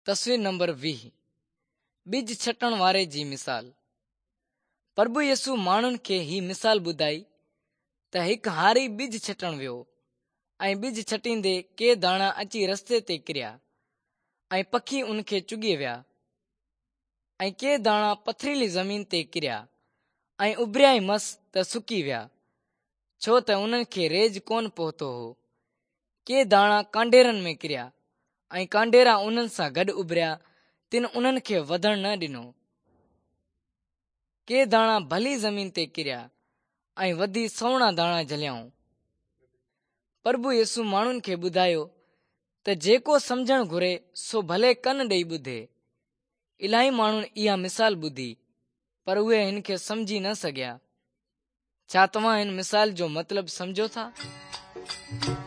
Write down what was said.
तस्वीर नंबर 20 बीज छटण वारे जी मिसाल। प्रभु यसु माण्हुनि खे ही मिसाल ॿुधाई त हिकु हारी बीज छटण वियो ऐं बीज छटींदे के दाणा अची रस्ते ते किरिया ऐं पखी उन खे चुगी विया ऐं के दाणा पथरीली ज़मीन ते किरिया ऐं उभरिया ई मस त सुकी विया, छो त उन्हनि खे रेज कोन पहुतो हो। के दाणा कांडेरनि में किरिया ऐं कांडेरा उन्हनि सां गॾु उभरिया, तिन उन्हनि खे वधण न ॾिनो। के दाणा भली ज़मीन ते किरिया ऐं वधी सवणा दाणा झलियाऊं। प्रभु यसु माण्हुनि खे ॿुधायो त जेको सम्झणु घुरे सो भले कन ॾेई ॿुधे। इलाही माण्हुनि इहा मिसाल ॿुधी पर उहे हिन खे सम्झी न सघिया। छा तव्हां हिन मिसाल जो मतिलबु सम्झो था?